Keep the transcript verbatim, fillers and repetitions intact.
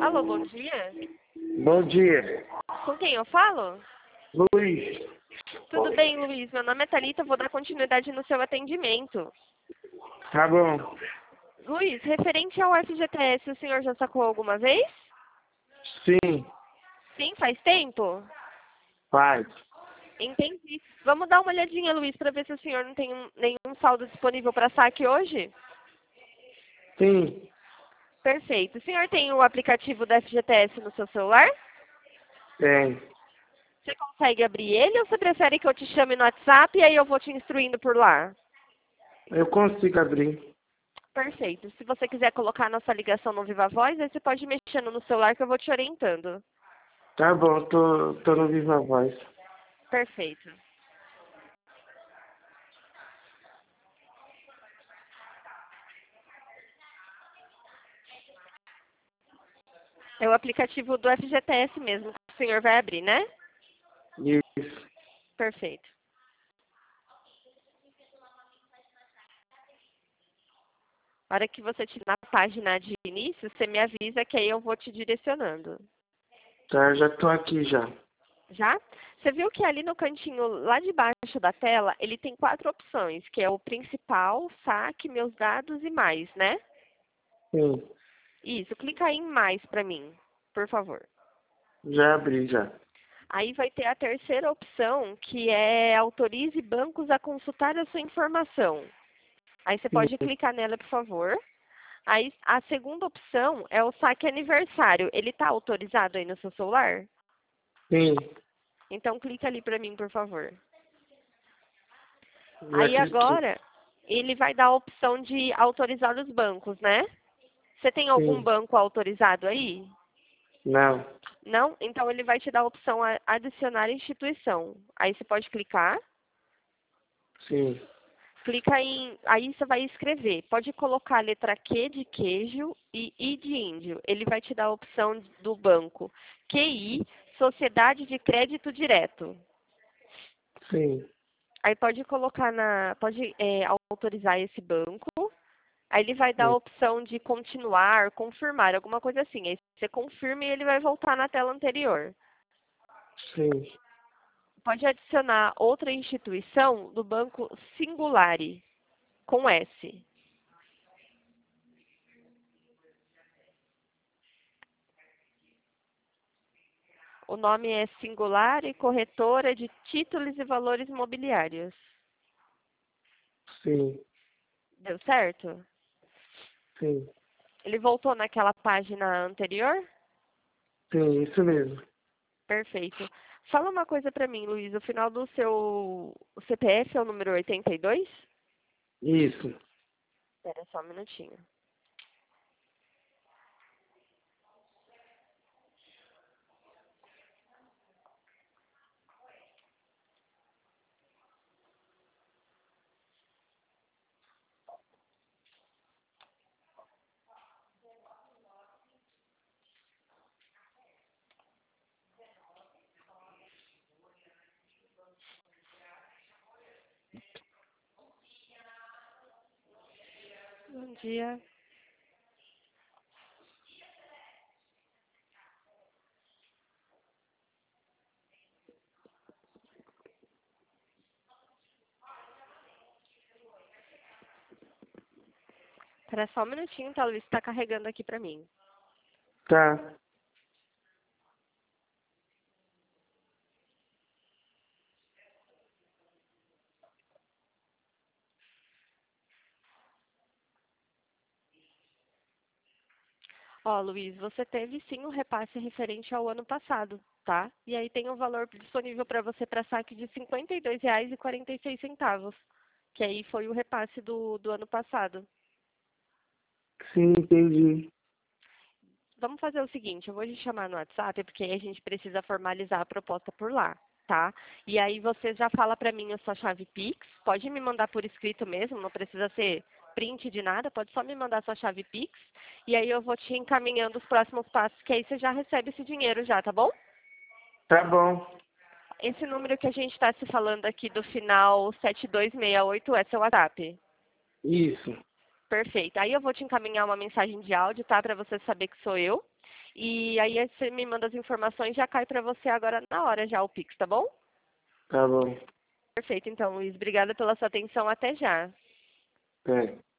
Alô, bom dia. Bom dia. Com quem eu falo? Luiz. Tudo bem, Luiz? Meu nome é Thalita, vou dar continuidade no seu atendimento. Tá bom. Luiz, referente ao F G T S, o senhor já sacou alguma vez? Sim, Sim, faz tempo? faz. Entendi. Vamos dar uma olhadinha, Luiz, para ver se o senhor não tem um- nenhum saldo disponível para saque hoje? Sim, Perfeito. O senhor tem o aplicativo da F G T S no seu celular? tem. Você consegue abrir ele ou você prefere que eu te chame no WhatsApp e aí eu vou te instruindo por lá? Eu consigo abrir. Perfeito. Se você quiser colocar a nossa ligação no Viva Voz, aí você pode ir mexendo no celular que eu vou te orientando. Tá bom, tô, tô no Viva Voz. Perfeito. É o aplicativo do F G T S mesmo que o senhor vai abrir, né? Isso. Perfeito. A hora que você estiver na página de início, você me avisa que aí eu vou te direcionando. Tá, já tô aqui já. Já? Você viu que ali no cantinho, lá de baixo da tela, ele tem quatro opções, que é o principal, saque, meus dados e mais, né? Sim, Isso, clica aí em mais para mim, por favor. já abri já. Aí vai ter a terceira opção, que é autorize bancos a consultar a sua informação. Aí você Sim, pode clicar nela, por favor. Aí a segunda opção é o saque aniversário. Ele está autorizado aí no seu celular? sim, Então clica ali para mim, por favor. já Aí cliquei. agora ele vai dar a opção de autorizar os bancos, né? Você tem algum Sim, banco autorizado aí? não, Não? Então ele vai te dar a opção a adicionar instituição. Aí você pode clicar. sim, Clica em. Aí você vai escrever. Pode colocar a letra Q de queijo e I de índio. Ele vai te dar a opção do banco. Q I, Sociedade de Crédito Direto. sim, Aí pode colocar na. Pode é, autorizar esse banco. Aí ele vai dar a sim, opção de continuar, confirmar, alguma coisa assim. Aí você confirma e ele vai voltar na tela anterior. sim. Pode adicionar outra instituição do banco Singulari, com S. O nome é Singulari Corretora de Títulos e Valores Imobiliários. Sim, Deu certo? sim, Ele voltou naquela página anterior? sim, isso mesmo. Perfeito. Fala uma coisa para mim, Luiz. O final do seu C P F é o número oitenta e dois? Isso. Espera só um minutinho. Bom dia. Espera só um minutinho, tá, Luiz? Está carregando aqui para mim. Tá. Ó, Luiz, você teve sim um repasse referente ao ano passado, tá? E aí tem um valor disponível para você para saque de cinquenta e dois reais e quarenta e seis centavos, que aí foi o repasse do, do ano passado. Sim, entendi. Vamos fazer o seguinte, eu vou te chamar no WhatsApp, porque aí a gente precisa formalizar a proposta por lá, tá? E aí você já fala para mim a sua chave Pix, pode me mandar por escrito mesmo, não precisa ser print de nada, pode só me mandar a sua chave Pix, e aí eu vou te encaminhando os próximos passos, que aí você já recebe esse dinheiro já, tá bom? Tá bom. Esse número que a gente está se falando aqui do final sete dois seis oito é seu WhatsApp. Isso. Perfeito. Aí eu vou te encaminhar uma mensagem de áudio, tá? Para você saber que sou eu. E aí você me manda as informações, já cai para você agora na hora já o Pix, tá bom? Tá bom. Perfeito, então, Luiz. Obrigada pela sua atenção. Até já. É.